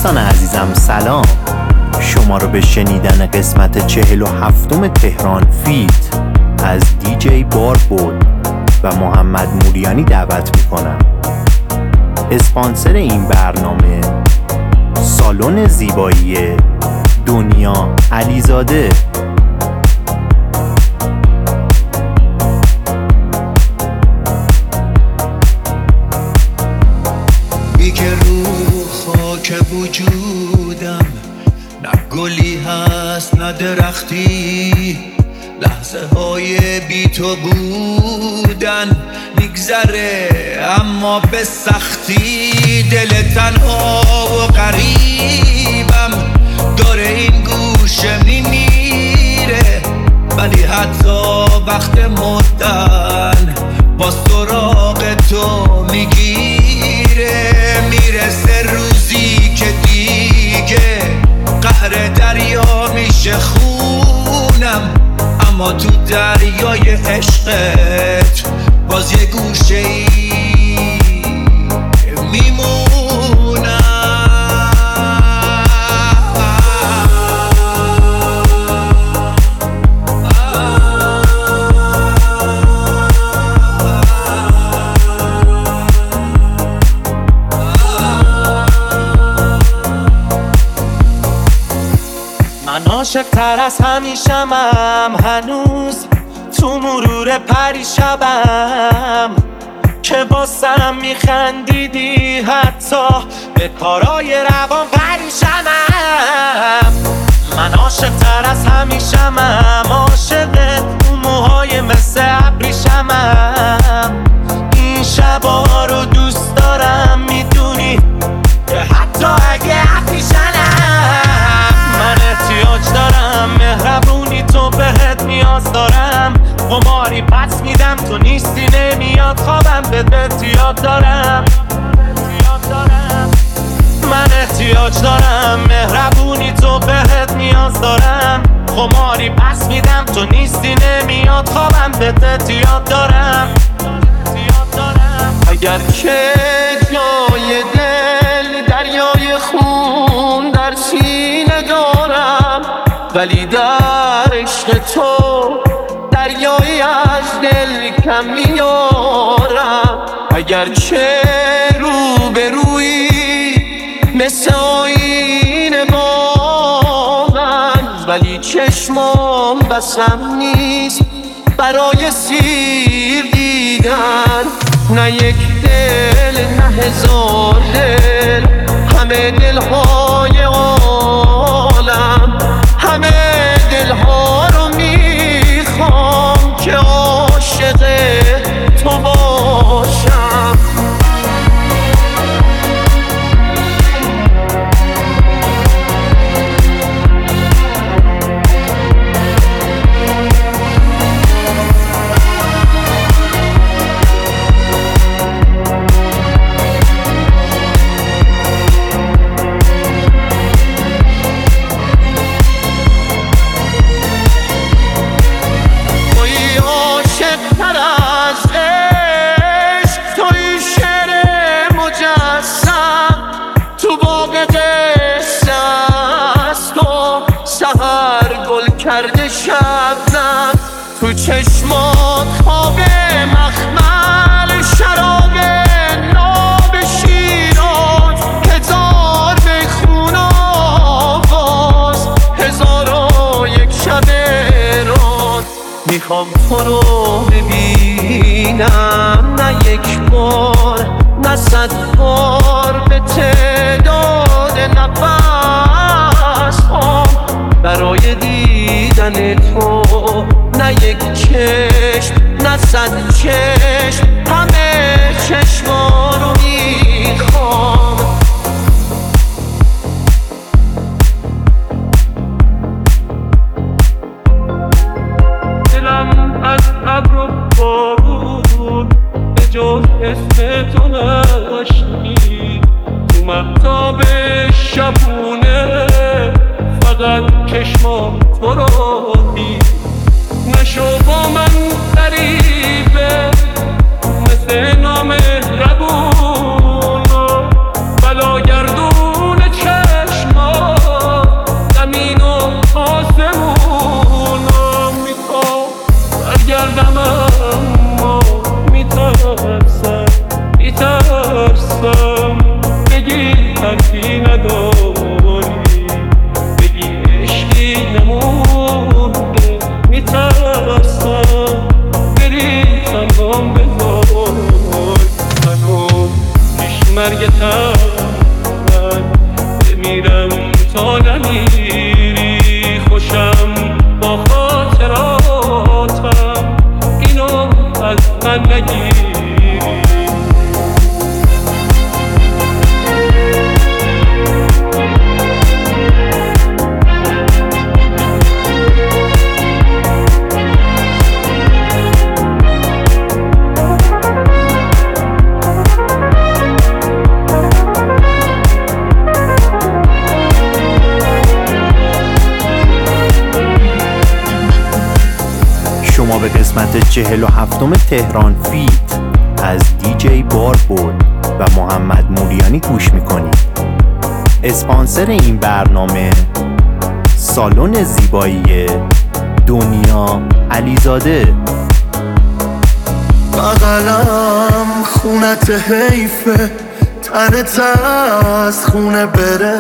دوستان عزیزم سلام، شما رو به شنیدن قسمت 47 تهران فیت از دیجی باربود و محمد موریانی دعوت میکنم. اسپانسر این برنامه سالن زیبایی دنیا علیزاده. که رو خاک وجودم نه گلی هست نه درختی، لحظه های بی تو بودن میگذره اما به سختی. دل تنها و غریبم داره این گوشه میمیره، ولی حتی وقت مردن با سراغ تو میگیره. میرسه روزی که دیگه قعر دریا میشه خونم، اما تو دریای عشقت باز یه گوشه ای میمونم. من عاشق تر از همیشمم، هنوز تو مرور پریشبم که واسم میخندیدی، حتی به کارای روان پریشمم. من عاشق تر از همیشمم، عاشق اون موهای مثل ابریشمم. این شبا رو دوست دارم، میدونی که حتی اگه ابریشمم. من احتیاج دارم مهربونی تو، بهت نیاز دارم. قماری پس میدم تو نیستی، نمیاد خوابم، بهت یاد دارم. من احتیاج دارم مهربونی تو، بهت نیاز دارم. قماری پس میدم تو نیستی، نمیاد خوابم، بهت یاد دارم. اگر که جای دل دریای خون در سینه دارم، ولی در عشق تو دریایی از دل کم میارم. اگر چه رو به روی مثل آینه با من، ولی چشمام بسم نیست برای سیر دیدن. نه یک دل نه هزار دل، همه دلهای عالم، همه دلها رو میخوام که عاشق تو باشم. کرده شبنم تو چشمات، خواب مخمل، شراب ناب شیراز، هزار میخون آواز، هزار و یک شب راز. میخوام تو رو ببینم، نه یک بار نه 100 بار، به تعداد نفس هام برای دیدن تو. نه یک چشم نه 100 چشم، همه چشما رو میخوام. دلم از ابر و بارون به جز اسم تو نشنید، تو مهتاب شبونه فقط چشمام تو رو دید. نشو با من غریبه مثل نامهربون، بلاگردون چه نمیری خوشم با خاطراتم، اینو از من نگیری. شما به قسمت 47 تهران فیت از دیجی باربود و محمد موریانی گوش میکنید. اسپانسر این برنامه سالن زیبایی دنیا علیزاده. بغلم خونت حیفه، تنت از خونه بره،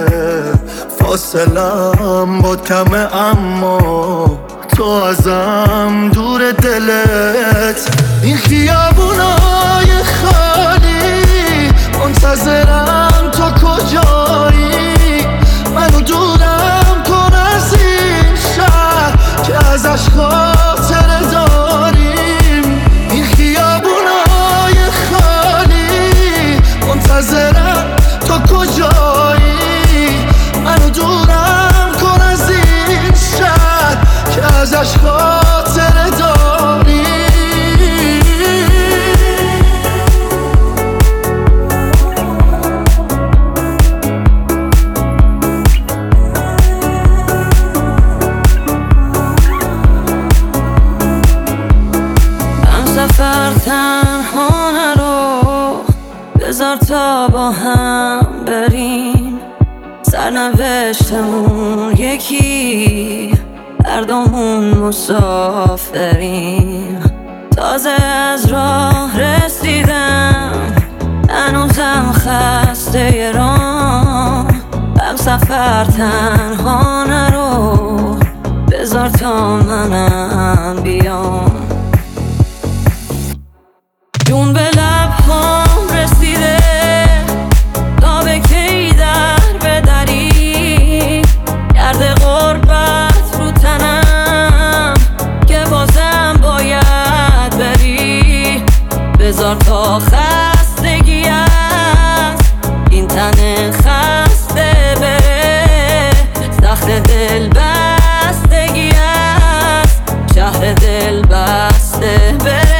فاصلم با کمه اما تو ازم دور دلت. این خیابونای خالی منتظرم تو کجایی، منو دورم کن از این شهر که ازش خاطره داریم. این خیابونای خالی منتظرم تو کجایی، منو دورم کن از این شهر که ازش خاطره داری. هم سفر تنها نرو، بذار تا با هم بریم، سرنوشتمون یکی، هر دومون مسافریم. تازه از راه رسیدم، هنوزم خسته راه. هم سفر تنها نرو، بذار تا منم بیام. جون به لبهام رسیده، تا به کی در بدری، گرد غربت رو تنم که بازم باید بری. بذار تا خستگی است این تن خسته بره، سخت دل بستگی است شهر دل بسته بره.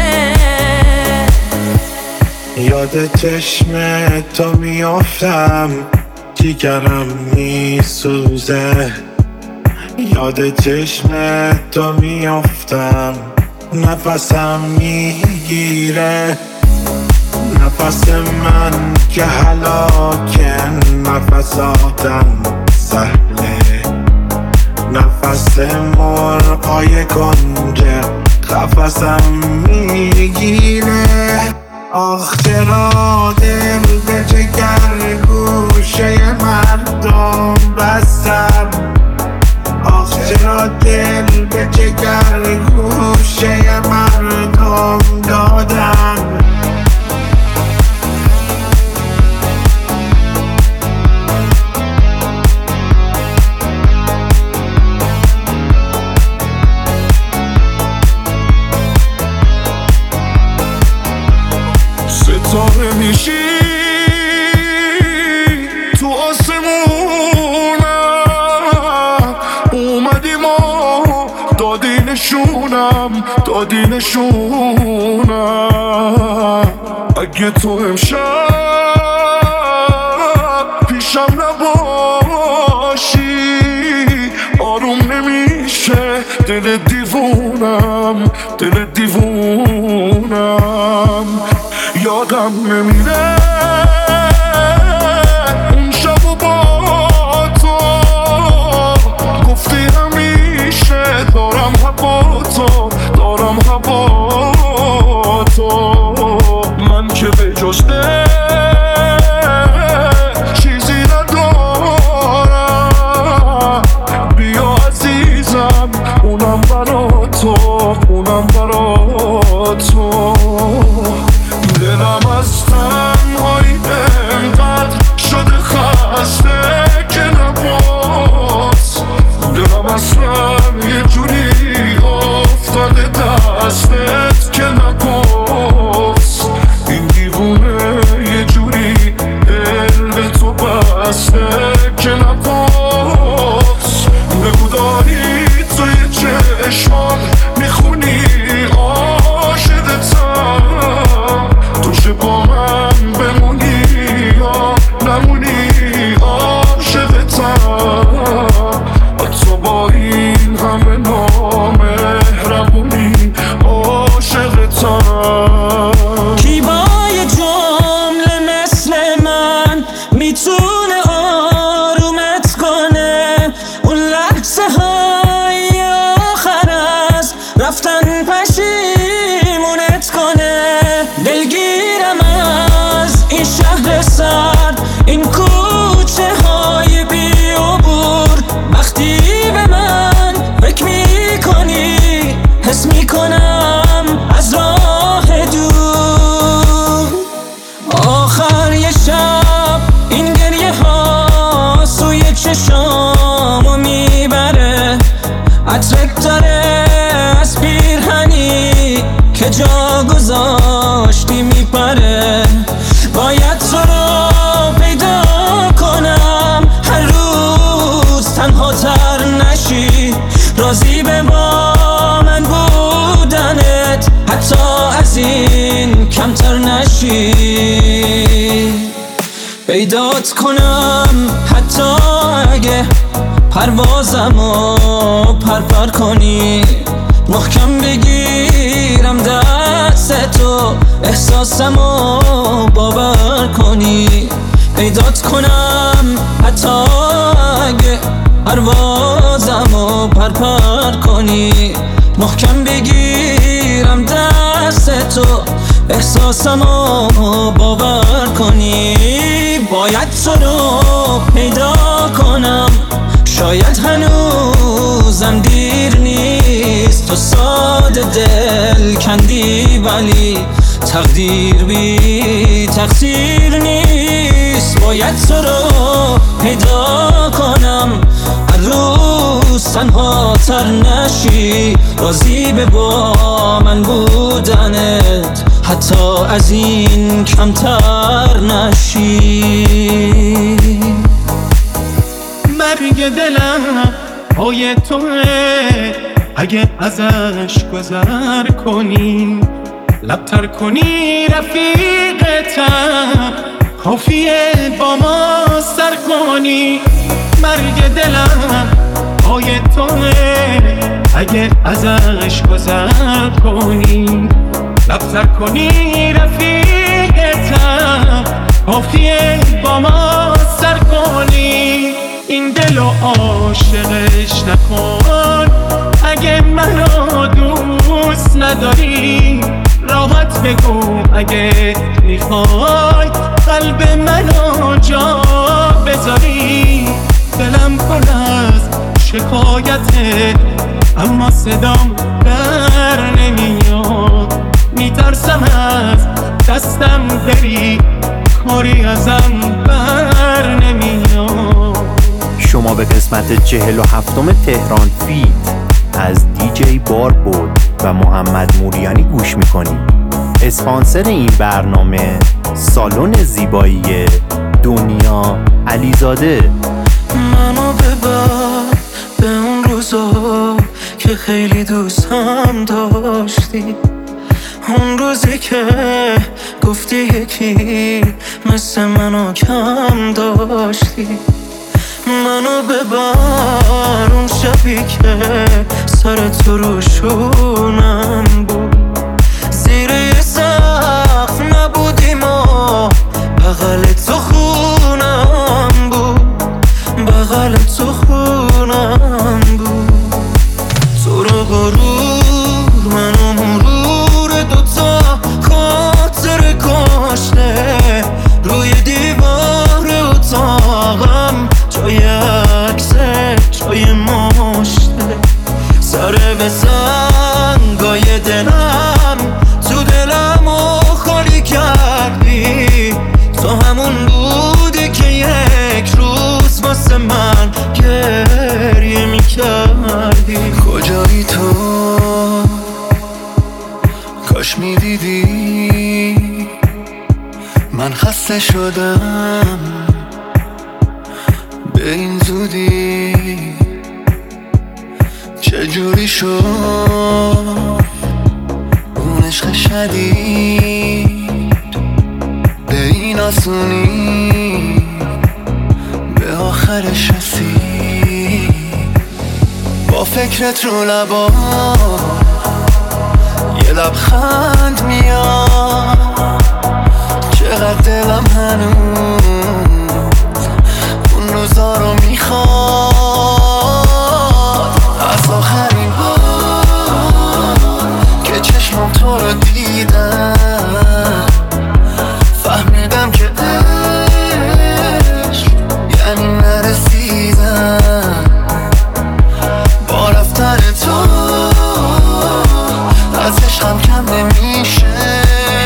یاد چشم تو میافتم، جیگرم میسوزه. یاد چشم تو میافتم، نفسم میگیره. نفس من که هلاکه، نفس آدم سهله. نفس مرغای کنجه قفسم میگیره. آخ چرا دل به جگر گوشه مردم بستم، آخ چرا دل به جگر گوشه مردم دادم. ستاره میشی تو آسمونم، اومدی ما دادی نشونم. اگه تو امشب پیشم نباشی، آروم نمیشه دل دیوونم. یادم نمیره اون شب و با تو گفتی همیشه دارم هوا تو. من که به جز چیزی ندارم، بیا عزیزم اونم برا تو. دلم از تنهایی دسته که نپاس بگو داری توی چشمان میخونی عاشقتم تو چه با من بمونی یا نمونی عاشقتم حتی با این همه نامهربونی عاشقتم کی با یه جمله مثل من میتونه آرومت کنه اون لحظه های آخر از رفتن پشیمونت کنه دلگیرم از این شهر سرد این کوچه های بی عبور وقتی به من فکر میکنی حس میکنم از راه دور آخر یه شب این گریه ها سوی چشامو میبره عطرت داره از پیرهنی که جا گذاشتی میپره باید تو رو پیدا کنم هر روز تنها تر نشی راضی به با من بودنت حتی از این کمتر نشی پیدات کنم حتی اگه پروازمو پرپر کنی محکم بگیرم دست تو احساسمو باور کنی پیدات کنم حتی اگه پروازمو پرپر کنی محکم بگیرم دست تو احساسمو باور کنی باید تو رو پیدا کنم شاید هنوزم دیر نیست تو ساده دل کندی ولی تقدیر بی تقصیر نیست باید تو رو پیدا کنم هر روز تنها تر نشی راضی به با من بودنت حتی از این کمتر نشی مرگ دلم پای توه اگه ازش گذر کنی لبتر کنی رفیقتم کافیه با ما سر کنی مرگ دلم پای توه اگه ازش گذر کنی لبتر کنی رفیقتم کافیه با ما سر کنی این دلو عاشقش نکن اگه منو دوست نداری راحت بگو اگه میخوای قلب منو جا بذاری دلم پر از شکایته اما صدام در نمیاد میترسم از دستم بری کاری ازم بر نمیاد شما به قسمت 47 تهران فیت از دیجی باربود و محمد موریانی گوش میکنید. اسپانسر این برنامه سالن زیبایی دنیا علیزاده. منو ببر به اون روزا که خیلی دوستم داشتی اون روزی که گفتی یکی مثل منو کم داشتی منو ببر اون شبی که سر تو رو شونم بود زیر یه سقف نبودیم و بغل تو خونم بود بغل تو خونم بود تو رو غرور منو مرور دوتا خاطر کاشته روی دیوار اتاقم جای عکسه جای مشته سر به سنگای دلم تو دلمو خالی کردی تو همون بودی که یک روز واسه من گریه میکردی کجایی تو کاش میدیدی من خسته شدم به این زودی چجوری شد اون عشق شدید به این آسونی به آخرش رسید. با فکرت رو لبا یه لبخند میاد، چقدر دلم هنوز اون روزا رو میخواد. از آخرین بار که چشمم تو رو دیدم فهمیدم که عشق یعنی نرسیدم. با رفتن تو از عشقم کم نمیشه،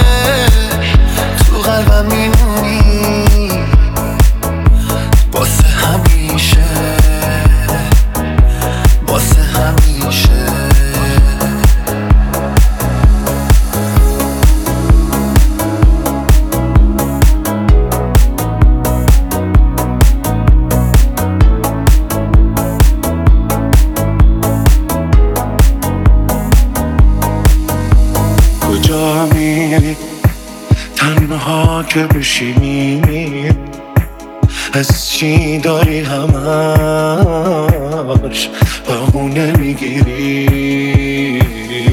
تو قلبم میمونی واسه همیشه، واسه همیشه. کجا میری تنها که بشینی؟ از چی داری همش بهونه میگیری؟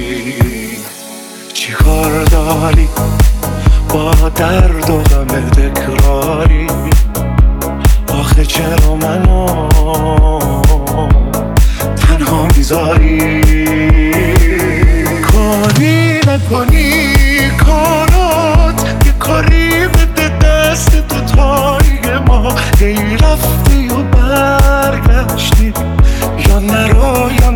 چی کار داری با درد و غم تکراری؟ آخه چرا منو تنها میذاری؟ کاری نکنی کارات یه کاری بده دست تو تای ما، ای رفتی و برگشتی یا نرو یا